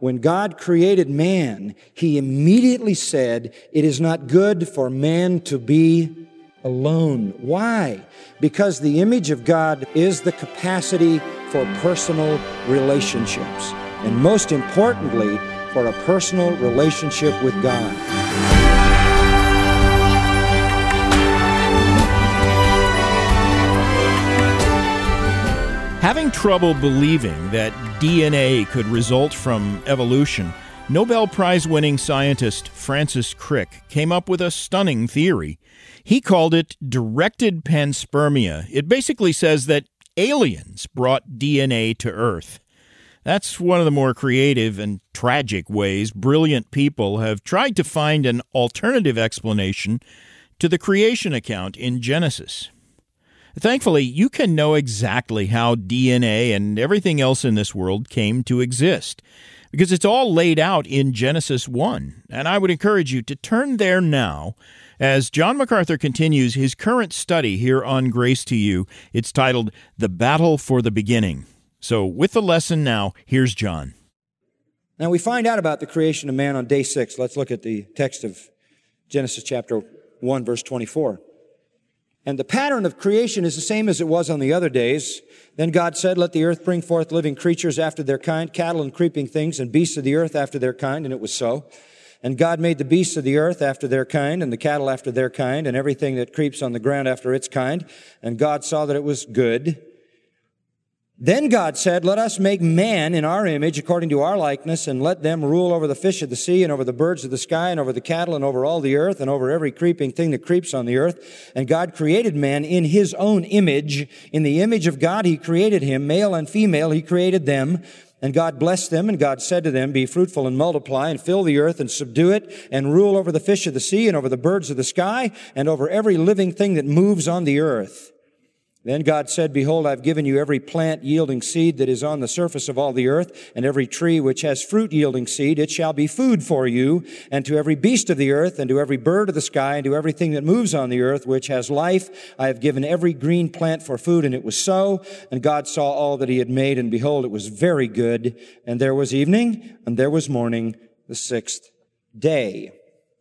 when God created man, He immediately said, it is not good for man to be alone. Why? Because the image of God is the capacity for personal relationships, and most importantly, for a personal relationship with God. Having trouble believing that DNA could result from evolution, Nobel Prize-winning scientist Francis Crick came up with a stunning theory. He called it directed panspermia. It basically says that aliens brought DNA to Earth. That's one of the more creative and tragic ways brilliant people have tried to find an alternative explanation to the creation account in Genesis. Thankfully, you can know exactly how DNA and everything else in this world came to exist, because it's all laid out in Genesis 1. And I would encourage you to turn there now as John MacArthur continues his current study here on Grace to You. It's titled, The Battle for the Beginning. So with the lesson now, here's John. Now we find out about the creation of man on day 6. Let's look at the text of Genesis chapter 1, verse 24. And the pattern of creation is the same as it was on the other days. Then God said, let the earth bring forth living creatures after their kind, cattle and creeping things, and beasts of the earth after their kind. And it was so. And God made the beasts of the earth after their kind, and the cattle after their kind, and everything that creeps on the ground after its kind. And God saw that it was good. Then God said, let us make man in our image according to our likeness, and let them rule over the fish of the sea, and over the birds of the sky, and over the cattle, and over all the earth, and over every creeping thing that creeps on the earth. And God created man in His own image. In the image of God He created him, male and female He created them. And God blessed them, and God said to them, be fruitful and multiply, and fill the earth, and subdue it, and rule over the fish of the sea, and over the birds of the sky, and over every living thing that moves on the earth. Then God said, behold, I've given you every plant yielding seed that is on the surface of all the earth, and every tree which has fruit yielding seed, it shall be food for you, and to every beast of the earth, and to every bird of the sky, and to everything that moves on the earth, which has life, I have given every green plant for food. And it was so. And God saw all that He had made, and behold, it was very good. And there was evening, and there was morning, the 6th day.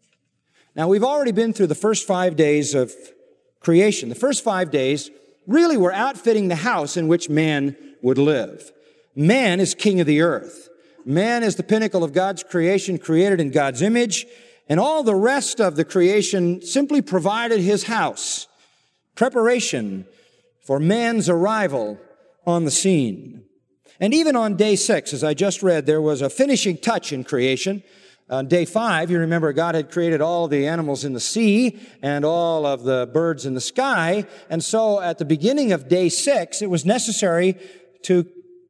Now, we've already been through the first 5 days of creation. The first 5 days really were outfitting the house in which man would live. Man is king of the earth. Man is the pinnacle of God's creation, created in God's image, and all the rest of the creation simply provided His house, preparation for man's arrival on the scene. And even on day 6, as I just read, there was a finishing touch in creation. On day 5, you remember God had created all the animals in the sea and all of the birds in the sky. And so at the beginning of day 6, it was necessary to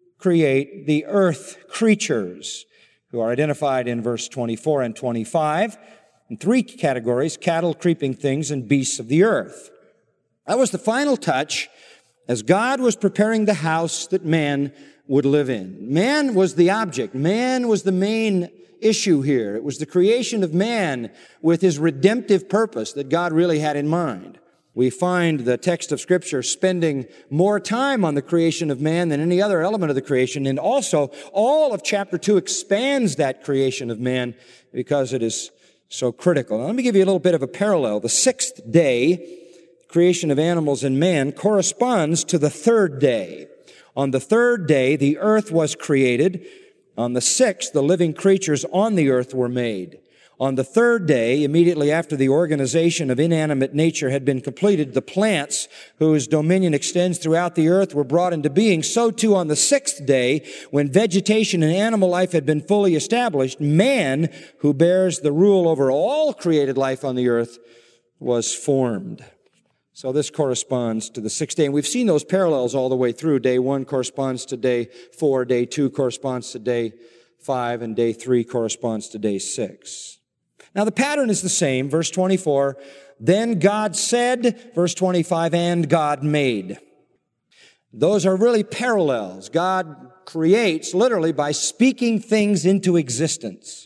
create the earth creatures, who are identified in verse 24 and 25 in 3 categories: cattle, creeping things, and beasts of the earth. That was the final touch as God was preparing the house that man would live in. Man was the object. Man was the main issue here. It was the creation of man with his redemptive purpose that God really had in mind. We find the text of Scripture spending more time on the creation of man than any other element of the creation, and also all of chapter 2 expands that creation of man because it is so critical. Now, let me give you a little bit of a parallel. The 6th day, creation of animals and man, corresponds to the 3rd day. On the 3rd day, the earth was created. On the 6th, the living creatures on the earth were made. On the 3rd day, immediately after the organization of inanimate nature had been completed, the plants, whose dominion extends throughout the earth, were brought into being. So too on the 6th day, when vegetation and animal life had been fully established, man, who bears the rule over all created life on the earth, was formed. So this corresponds to the 6th day. And we've seen those parallels all the way through. Day 1 corresponds to day 4. Day 2 corresponds to day 5. And day 3 corresponds to day 6. Now the pattern is the same. Verse 24, then God said, verse 25, and God made. Those are really parallels. God creates literally by speaking things into existence.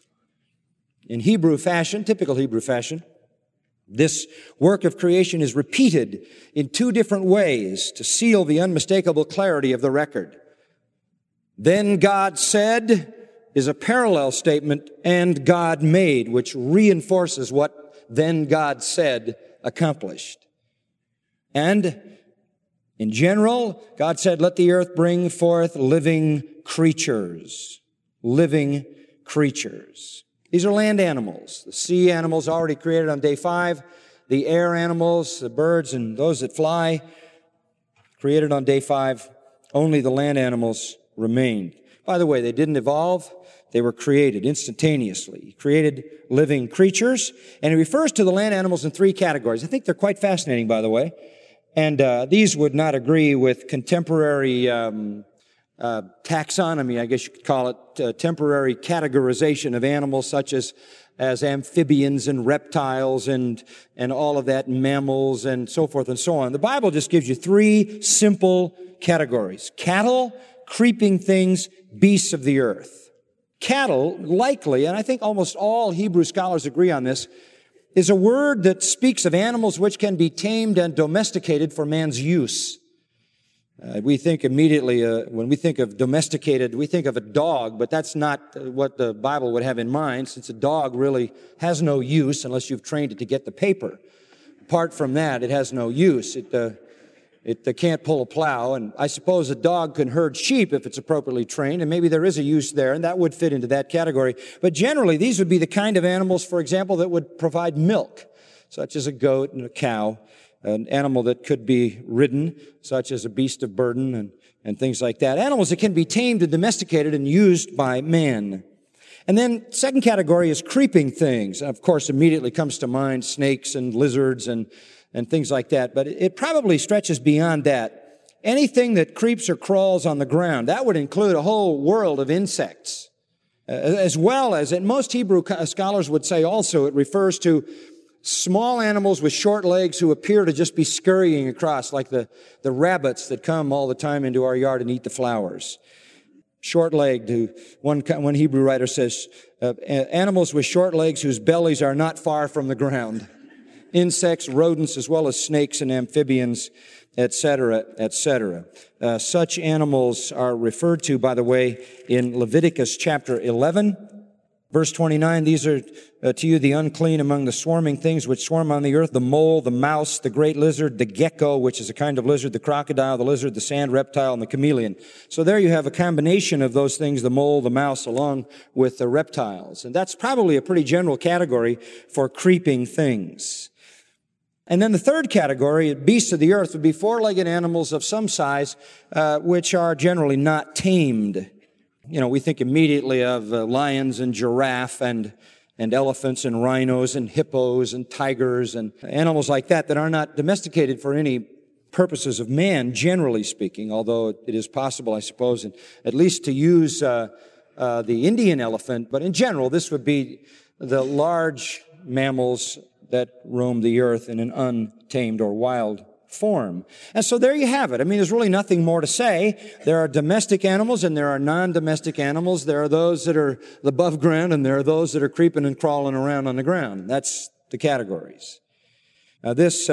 In Hebrew fashion, typical Hebrew fashion, this work of creation is repeated in 2 different ways to seal the unmistakable clarity of the record. Then God said, is a parallel statement, and God made, which reinforces what then God said accomplished. And in general, God said, let the earth bring forth living creatures. Living creatures. These are land animals. The sea animals already created on day 5. The air animals, the birds and those that fly, created on day 5. Only the land animals remained. By the way, they didn't evolve. They were created instantaneously. He created living creatures, and he refers to the land animals in 3 categories. I think they're quite fascinating, by the way. And these would not agree with contemporary taxonomy, I guess you could call it, temporary categorization of animals such as amphibians and reptiles and all of that, mammals and so forth and so on. The Bible just gives you 3 simple categories: cattle, creeping things, beasts of the earth. Cattle, likely, and I think almost all Hebrew scholars agree on this, is a word that speaks of animals which can be tamed and domesticated for man's use. We think immediately, when we think of domesticated, we think of a dog, but that's not what the Bible would have in mind, since a dog really has no use unless you've trained it to get the paper. Apart from that, it has no use. It can't pull a plow, and I suppose a dog can herd sheep if it's appropriately trained, and maybe there is a use there, and that would fit into that category. But generally, these would be the kind of animals, for example, that would provide milk, such as a goat and a cow, an animal that could be ridden, such as a beast of burden and things like that. Animals that can be tamed and domesticated and used by man. And then second category is creeping things. Of course, immediately comes to mind snakes and lizards and things like that, but it probably stretches beyond that. Anything that creeps or crawls on the ground, that would include a whole world of insects, as well as, and most Hebrew scholars would say also, it refers to small animals with short legs who appear to just be scurrying across, like the rabbits that come all the time into our yard and eat the flowers. Short-legged, one Hebrew writer says, animals with short legs whose bellies are not far from the ground. Insects, rodents, as well as snakes and amphibians, etc., etc. Such animals are referred to, by the way, in Leviticus chapter 11, verse 29. These are to you the unclean among the swarming things which swarm on the earth: the mole, the mouse, the great lizard, the gecko, which is a kind of lizard, the crocodile, the lizard, the sand reptile, and the chameleon. So there you have a combination of those things, the mole, the mouse, along with the reptiles. And that's probably a pretty general category for creeping things. And then the third category, beasts of the earth, would be 4-legged animals of some size, which are generally not tamed. You know, we think immediately of lions and giraffe and elephants and rhinos and hippos and tigers and animals like that are not domesticated for any purposes of man, generally speaking, although it is possible, I suppose, at least to use the Indian elephant. But in general, this would be the large mammals that roam the earth in an untamed or wild form. And so there you have it. I mean, there's really nothing more to say. There are domestic animals and there are non-domestic animals. There are those that are above ground and there are those that are creeping and crawling around on the ground. That's the categories. Now, this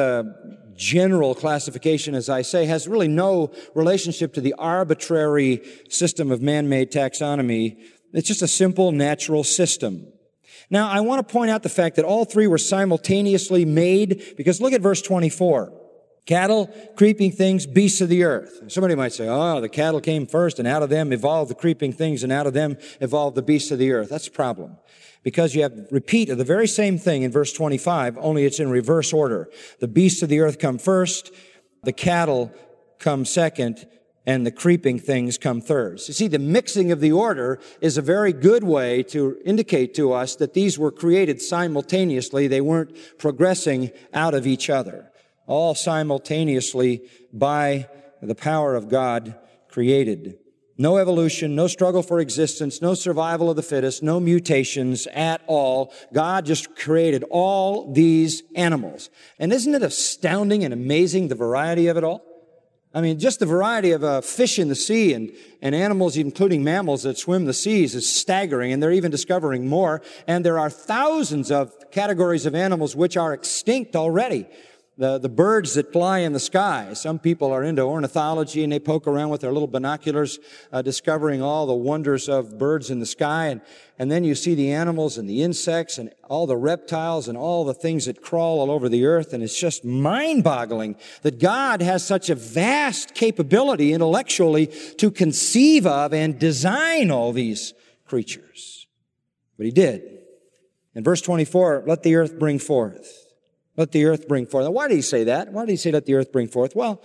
general classification, as I say, has really no relationship to the arbitrary system of man-made taxonomy. It's just a simple, natural system. Now, I want to point out the fact that all 3 were simultaneously made, because look at verse 24. Cattle, creeping things, beasts of the earth. Somebody might say, oh, the cattle came first, and out of them evolved the creeping things, and out of them evolved the beasts of the earth. That's a problem, because you have repeat of the very same thing in verse 25, only it's in reverse order. The beasts of the earth come first, the cattle come second, and the creeping things come third. So, see, the mixing of the order is a very good way to indicate to us that these were created simultaneously. They weren't progressing out of each other. All simultaneously by the power of God created. No evolution, no struggle for existence, no survival of the fittest, no mutations at all. God just created all these animals. And isn't it astounding and amazing, the variety of it all? I mean, just the variety of fish in the sea and animals, including mammals that swim the seas, is staggering, and they're even discovering more. And there are thousands of categories of animals which are extinct already. the birds that fly in the sky. Some people are into ornithology and they poke around with their little binoculars, discovering all the wonders of birds in the sky. And then you see the animals and the insects and all the reptiles and all the things that crawl all over the earth. And it's just mind-boggling that God has such a vast capability intellectually to conceive of and design all these creatures. But He did. In verse 24, let the earth bring forth. Let the earth bring forth. Now, why did He say that? Why did He say let the earth bring forth? Well,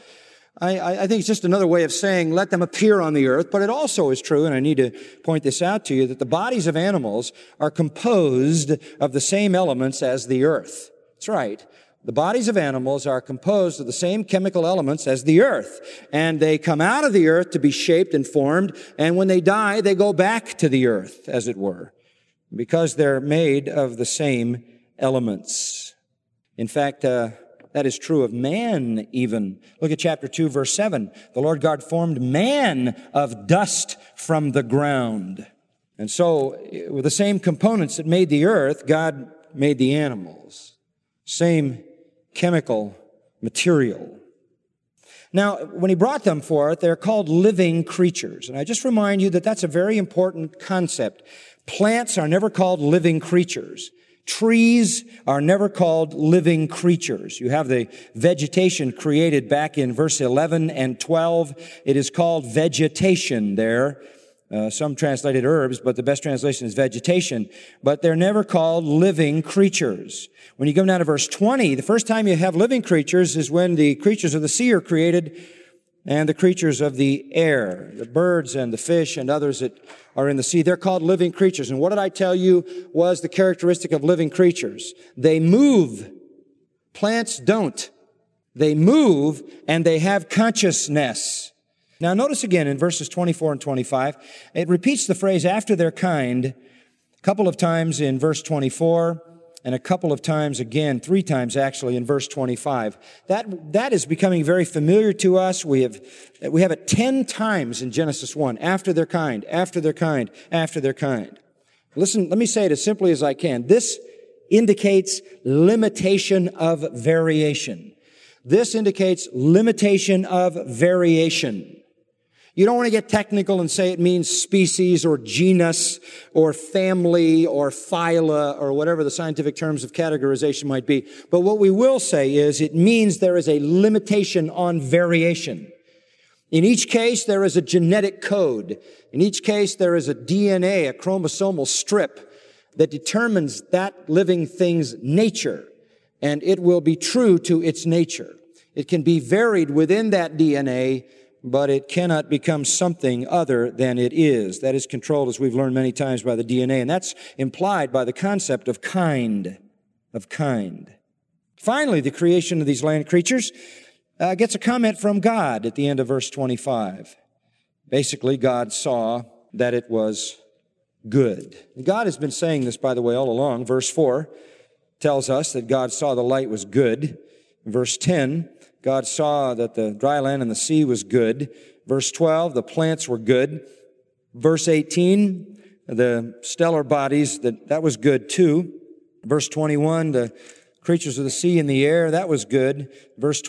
I think it's just another way of saying let them appear on the earth, but it also is true, and I need to point this out to you, that the bodies of animals are composed of the same elements as the earth. That's right. The bodies of animals are composed of the same chemical elements as the earth, and they come out of the earth to be shaped and formed, and when they die, they go back to the earth, as it were, because they're made of the same elements. In fact, that is true of man even. Look at chapter 2, verse 7. The Lord God formed man of dust from the ground. And so, with the same components that made the earth, God made the animals. Same chemical material. Now, when He brought them forth, they're called living creatures. And I just remind you that that's a very important concept. Plants are never called living creatures. Trees are never called living creatures. You have the vegetation created back in verse 11 and 12. It is called vegetation there. Some translated herbs, but the best translation is vegetation. But they're never called living creatures. When you come down to verse 20, the first time you have living creatures is when the creatures of the sea are created and the creatures of the air, the birds and the fish and others that are in the sea. They're called living creatures. And what did I tell you was the characteristic of living creatures? They move. Plants don't. They move and they have consciousness. Now notice again in verses 24 and 25, it repeats the phrase after their kind a couple of times in verse 24 and a couple of times again, 3 times actually in verse 25. That is becoming very familiar to us. We have it 10 times in Genesis 1. After their kind, after their kind, after their kind. Listen, let me say it as simply as I can. This indicates limitation of variation. This indicates limitation of variation. You don't want to get technical and say it means species or genus or family or phyla or whatever the scientific terms of categorization might be. But what we will say is it means there is a limitation on variation. In each case, there is a genetic code. In each case, there is a DNA, a chromosomal strip that determines that living thing's nature, and it will be true to its nature. It can be varied within that DNA, but it cannot become something other than it is. That is controlled, as we've learned many times, by the DNA, and that's implied by the concept of kind. Finally, the creation of these land creatures gets a comment from God at the end of verse 25. Basically, God saw that it was good. God has been saying this, by the way, all along. Verse 4 tells us that God saw the light was good. Verse 10, God saw that the dry land and the sea was good. Verse 12, the plants were good. Verse 18, the stellar bodies, that was good too. Verse 21, the creatures of the sea and the air, that was good. Verse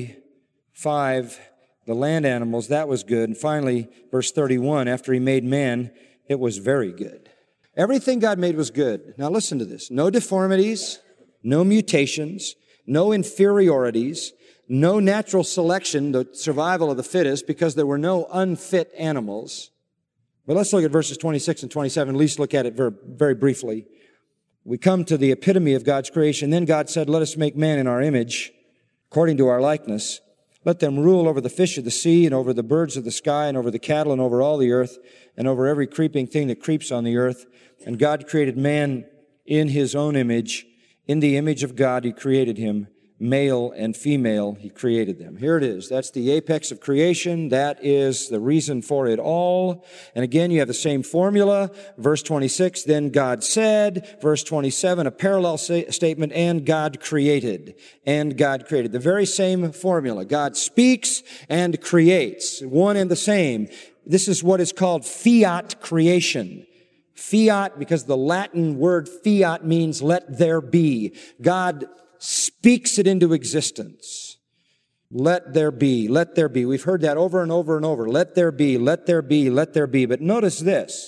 25, the land animals, that was good. And finally, verse 31, after He made man, it was very good. Everything God made was good. Now listen to this. No deformities, no mutations, no inferiorities, no natural selection, the survival of the fittest, because there were no unfit animals. But let's look at verses 26 and 27, at least look at it very, very briefly. We come to the epitome of God's creation. Then God said, let us make man in our image, according to our likeness. Let them rule over the fish of the sea and over the birds of the sky and over the cattle and over all the earth and over every creeping thing that creeps on the earth. And God created man in His own image. In the image of God He created him. Male and female, He created them. Here it is. That's the apex of creation. That is the reason for it all. And again, you have the same formula. Verse 26, then God said. Verse 27, a parallel statement, and God created. And God created. The very same formula. God speaks and creates. One and the same. This is what is called fiat creation. Fiat, because the Latin word fiat means let there be. God speaks it into existence. Let there be, let there be. We've heard that over and over and over. Let there be, let there be, let there be. But notice this.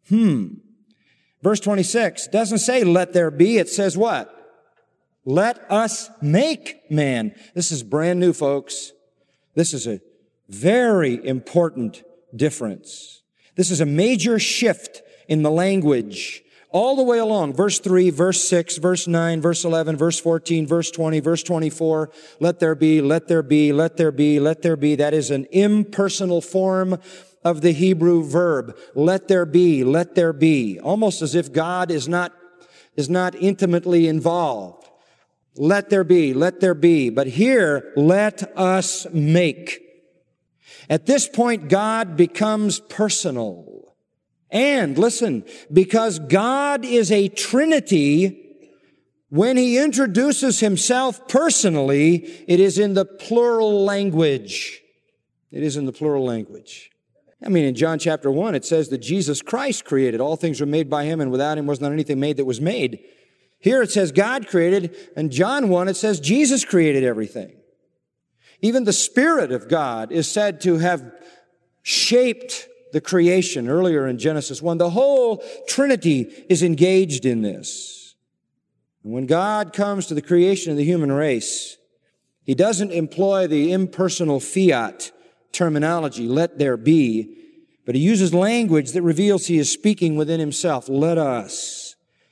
Verse 26 doesn't say let there be. It says what? Let us make man. This is brand new, folks. This is a very important difference. This is a major shift in the language all the way along. Verse 3, verse 6, verse 9, verse 11, verse 14, verse 20, verse 24. Let there be, let there be, let there be, let there be. That is an impersonal form of the Hebrew verb. Let there be, let there be. Almost as if God is not intimately involved. Let there be, let there be. But here, let us make. At this point, God becomes personal. And listen, because God is a Trinity, when He introduces Himself personally, it is in the plural language. It is in the plural language. I mean, in John chapter 1, it says that Jesus Christ created. All things were made by Him, and without Him was not anything made that was made. Here it says God created. In John 1, it says Jesus created everything. Even the Spirit of God is said to have shaped the creation earlier in Genesis 1. The whole Trinity is engaged in this. And when God comes to the creation of the human race, He doesn't employ the impersonal fiat terminology, let there be, but He uses language that reveals He is speaking within Himself. Let us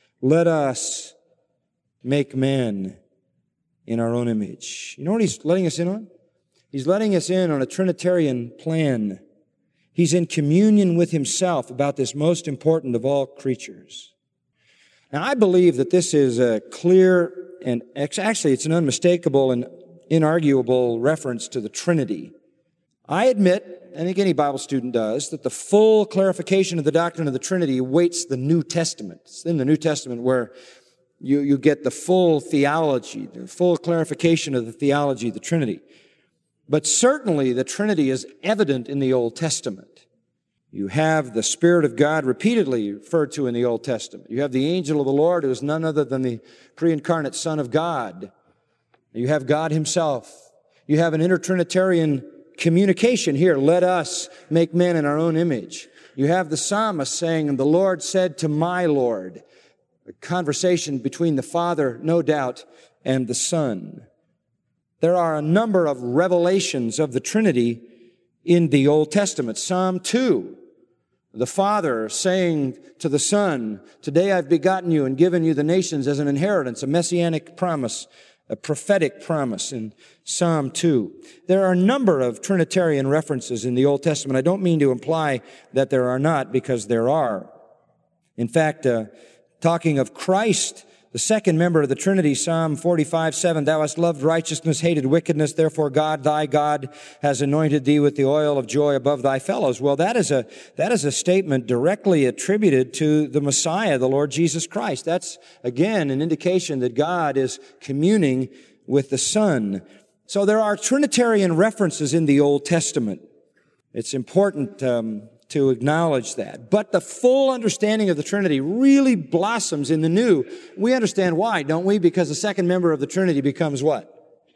make man in our own image. You know what He's letting us in on? He's letting us in on a Trinitarian plan. He's in communion with Himself about this most important of all creatures. Now, I believe that this is a clear and actually it's an unmistakable and inarguable reference to the Trinity. I admit, I think any Bible student does, that the full clarification of the doctrine of the Trinity awaits the New Testament. It's in the New Testament where you get the full theology, the full clarification of the theology of the Trinity. But certainly the Trinity is evident in the Old Testament. You have the Spirit of God repeatedly referred to in the Old Testament. You have the angel of the Lord, who is none other than the pre-incarnate Son of God. You have God Himself. You have an intertrinitarian communication here. Let us make man in our own image. You have the psalmist saying, and the Lord said to my Lord. A conversation between the Father, no doubt, and the Son. There are a number of revelations of the Trinity in the Old Testament. Psalm 2, the Father saying to the Son, today I've begotten you and given you the nations as an inheritance, a messianic promise, a prophetic promise in Psalm 2. There are a number of Trinitarian references in the Old Testament. I don't mean to imply that there are not, because there are. In fact, talking of Christ, the second member of the Trinity, Psalm 45:7, thou hast loved righteousness, hated wickedness, therefore God, thy God, has anointed thee with the oil of joy above thy fellows. Well, that is a statement directly attributed to the Messiah, the Lord Jesus Christ. That's, again, an indication that God is communing with the Son. So there are Trinitarian references in the Old Testament. It's important to acknowledge that. But the full understanding of the Trinity really blossoms in the New. We understand why, don't we? Because the second member of the Trinity becomes what?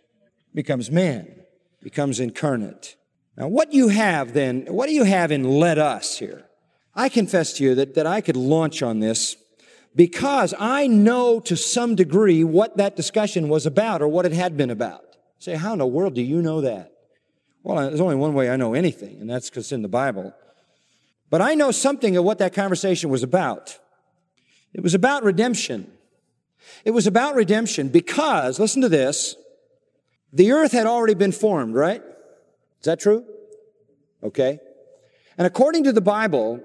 Becomes man. Becomes incarnate. Now, what do you have then? What do you have in let us here? I confess to you that I could launch on this because I know to some degree what that discussion was about or what it had been about. Say, how in the world do you know that? Well, there's only one way I know anything, and that's because it's in the Bible. But I know something of what that conversation was about. It was about redemption. It was about redemption because, listen to this, the earth had already been formed, right? Is that true? Okay. And according to the Bible,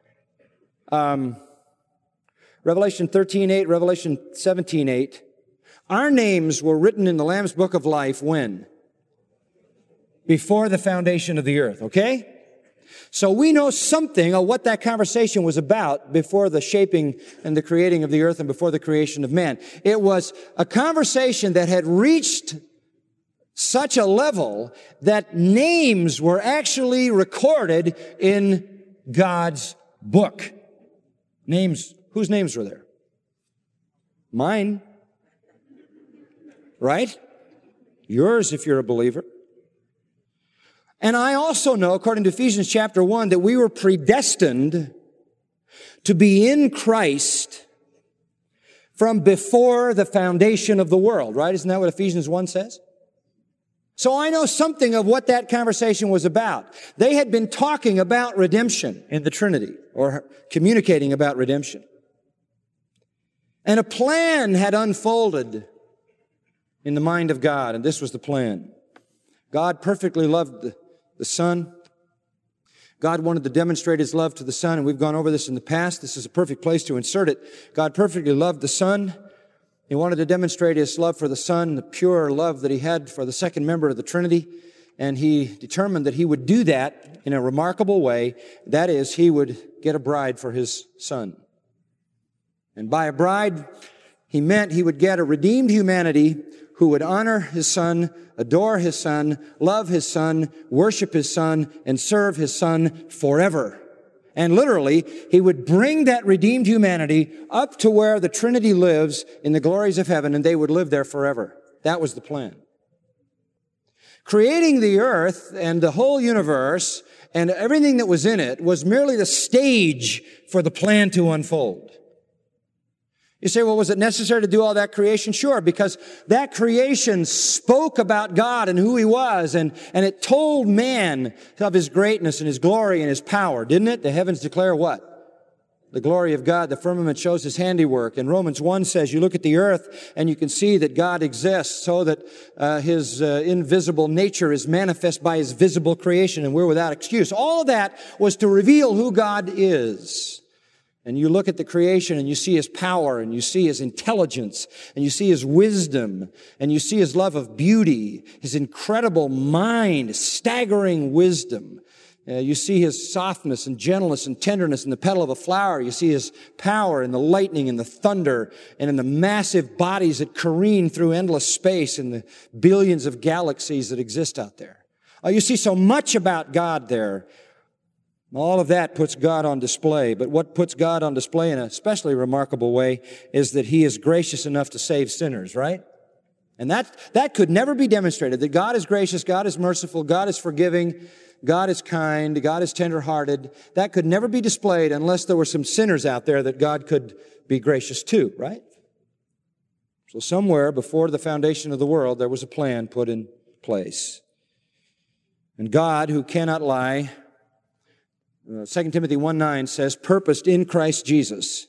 Revelation 13:8, Revelation 17:8, our names were written in the Lamb's Book of Life when? Before the foundation of the earth, okay? So we know something of what that conversation was about before the shaping and the creating of the earth and before the creation of man. It was a conversation that had reached such a level that names were actually recorded in God's book. Names, whose names were there? Mine. right? Yours if you're a believer. And I also know, according to Ephesians chapter 1, that we were predestined to be in Christ from before the foundation of the world, right? Isn't that what Ephesians 1 says? So I know something of what that conversation was about. They had been talking about redemption in the Trinity, or communicating about redemption. And a plan had unfolded in the mind of God, and this was the plan. God perfectly loved the Son. God wanted to demonstrate His love to the Son, and we've gone over this in the past. This is a perfect place to insert it. God perfectly loved the Son. He wanted to demonstrate His love for the Son, the pure love that He had for the second member of the Trinity, and He determined that He would do that in a remarkable way. That is, He would get a bride for His Son. And by a bride, He meant He would get a redeemed humanity who would honor His Son, adore His Son, love His Son, worship His Son, and serve His Son forever. And literally, He would bring that redeemed humanity up to where the Trinity lives in the glories of heaven, and they would live there forever. That was the plan. Creating the earth and the whole universe and everything that was in it was merely the stage for the plan to unfold. You say, well, was it necessary to do all that creation? Sure, because that creation spoke about God and who He was, and it told man of His greatness and His glory and His power, didn't it? The heavens declare what? The glory of God. The firmament shows His handiwork. And Romans 1 says, you look at the earth and you can see that God exists so that His invisible nature is manifest by His visible creation, and we're without excuse. All of that was to reveal who God is. And you look at the creation and you see His power, and you see His intelligence, and you see His wisdom, and you see His love of beauty, His incredible mind, staggering wisdom. You see His softness and gentleness and tenderness in the petal of a flower. You see His power in the lightning and the thunder and in the massive bodies that careen through endless space and the billions of galaxies that exist out there. You see so much about God there. All of that puts God on display. But what puts God on display in a especially remarkable way is that He is gracious enough to save sinners, right? And that could never be demonstrated, that God is gracious, God is merciful, God is forgiving, God is kind, God is tenderhearted. That could never be displayed unless there were some sinners out there that God could be gracious to, right? So somewhere before the foundation of the world, there was a plan put in place. And God, who cannot lie, 2 Timothy 1:9 says, purposed in Christ Jesus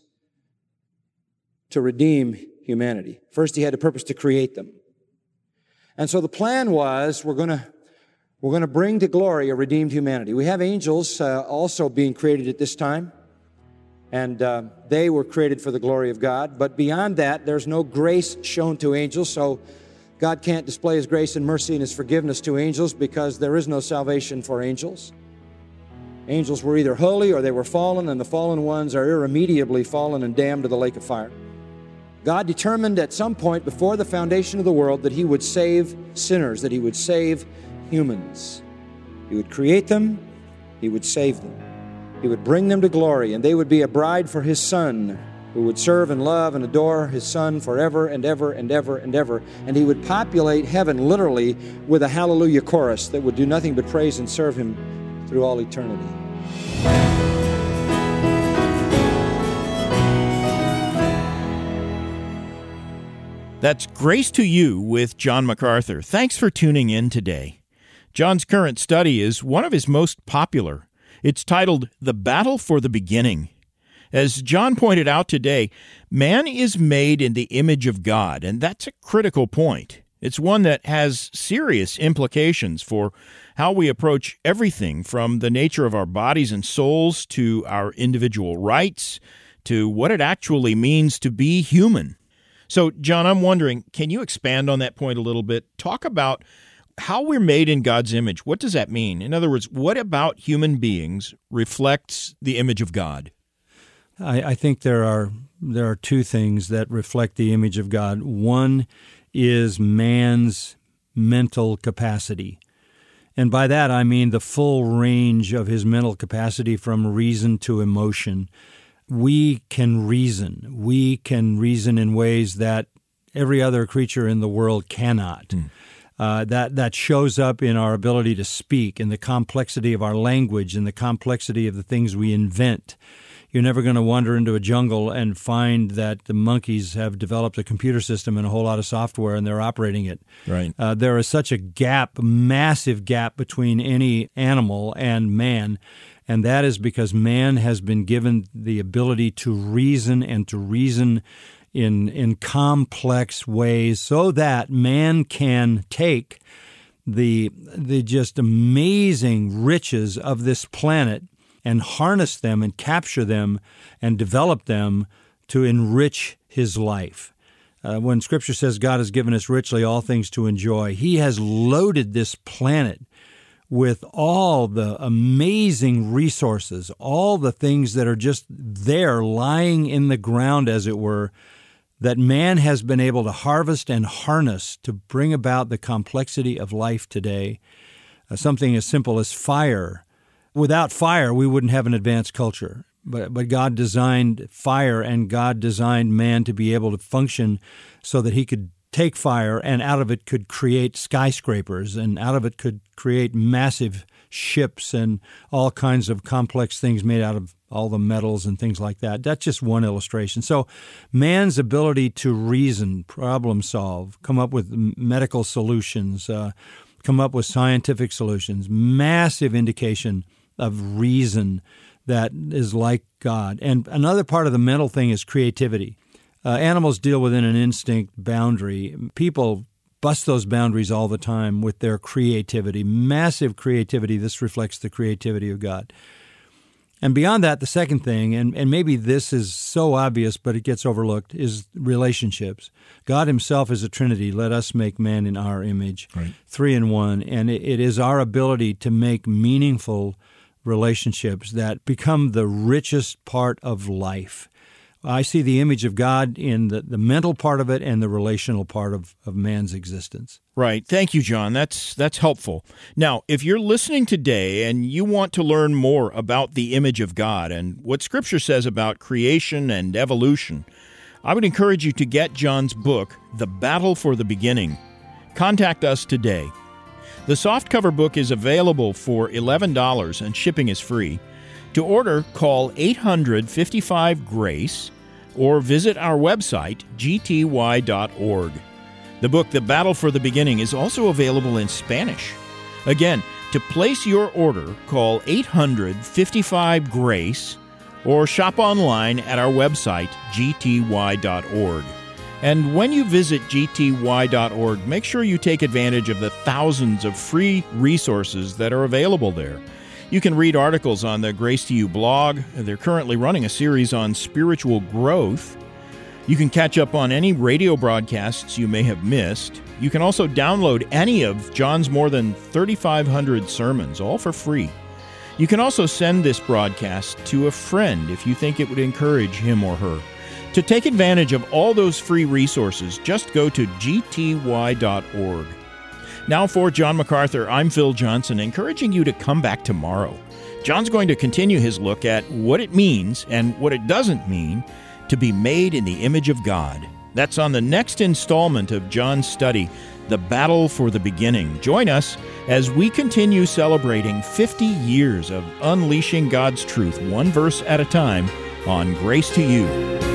to redeem humanity. First, He had a purpose to create them. And so the plan was, we're going to bring to glory a redeemed humanity. We have angels also being created at this time, and they were created for the glory of God. But beyond that, there's no grace shown to angels, so God can't display His grace and mercy and His forgiveness to angels because there is no salvation for angels. Angels were either holy or they were fallen, and the fallen ones are irremediably fallen and damned to the lake of fire. God determined at some point before the foundation of the world that He would save sinners, that He would save humans. He would create them, He would save them. He would bring them to glory, and they would be a bride for His Son, who would serve and love and adore His Son forever and ever and ever and ever. And He would populate heaven literally with a hallelujah chorus that would do nothing but praise and serve Him through all eternity. That's Grace to You with John MacArthur. Thanks for tuning in today. John's current study is one of his most popular. It's titled The Battle for the Beginning. As John pointed out today, man is made in the image of God, and that's a critical point. It's one that has serious implications for how we approach everything from the nature of our bodies and souls to our individual rights to what it actually means to be human. So, John, I'm wondering, can you expand on that point a little bit? Talk about how we're made in God's image. What does that mean? In other words, what about human beings reflects the image of God? I think there are two things that reflect the image of God. One is man's mental capacity. And by that, I mean the full range of his mental capacity from reason to emotion. We can reason. We can reason in ways that Every other creature in the world cannot. That shows up in our ability to speak, in the complexity of our language, in the complexity of the things we invent. You're never going to wander into a jungle and find that the monkeys have developed a computer system and a whole lot of software and they're operating it. Right. There is such a gap, massive gap between any animal and man, and that is because man has been given the ability to reason and to reason in complex ways so that man can take the just amazing riches of this planet and harness them and capture them and develop them to enrich his life. When Scripture says God has given us richly all things to enjoy, He has loaded this planet with all the amazing resources, all the things that are just there lying in the ground, as it were, that man has been able to harvest and harness to bring about the complexity of life today. Something as simple as fire. Without fire, we wouldn't have an advanced culture. But God designed fire, and God designed man to be able to function so that He could take fire, and out of it could create skyscrapers, and out of it could create massive ships and all kinds of complex things made out of all the metals and things like that. That's just one illustration. So man's ability to reason, problem solve, come up with medical solutions, come up with scientific solutions, massive indication of reason that is like God. And another part of the mental thing is creativity. Animals deal within an instinct boundary. People bust those boundaries all the time with their creativity, massive creativity. This reflects the creativity of God. And beyond that, the second thing, and maybe this is so obvious, but it gets overlooked, is relationships. God Himself is a Trinity. Let us make man in our image, right. 3 in 1. And it is our ability to make meaningful relationships that become the richest part of life. I see the image of God in the mental part of it and the relational part of man's existence. Right. Thank you, John. That's helpful. Now, if you're listening today and you want to learn more about the image of God and what Scripture says about creation and evolution, I would encourage you to get John's book, The Battle for the Beginning. Contact us today. The softcover book is available for $11 and shipping is free. To order, call 800-55-GRACE or visit our website, gty.org. The book, The Battle for the Beginning, is also available in Spanish. Again, to place your order, call 800-55-GRACE or shop online at our website, gty.org. And when you visit gty.org, make sure you take advantage of the thousands of free resources that are available there. You can read articles on the Grace to You blog. They're currently running a series on spiritual growth. You can catch up on any radio broadcasts you may have missed. You can also download any of John's more than 3,500 sermons, all for free. You can also send this broadcast to a friend if you think it would encourage him or her. To take advantage of all those free resources, just go to gty.org. Now for John MacArthur, I'm Phil Johnson, encouraging you to come back tomorrow. John's going to continue his look at what it means and what it doesn't mean to be made in the image of God. That's on the next installment of John's study, The Battle for the Beginning. Join us as we continue celebrating 50 years of unleashing God's truth, one verse at a time, on Grace to You.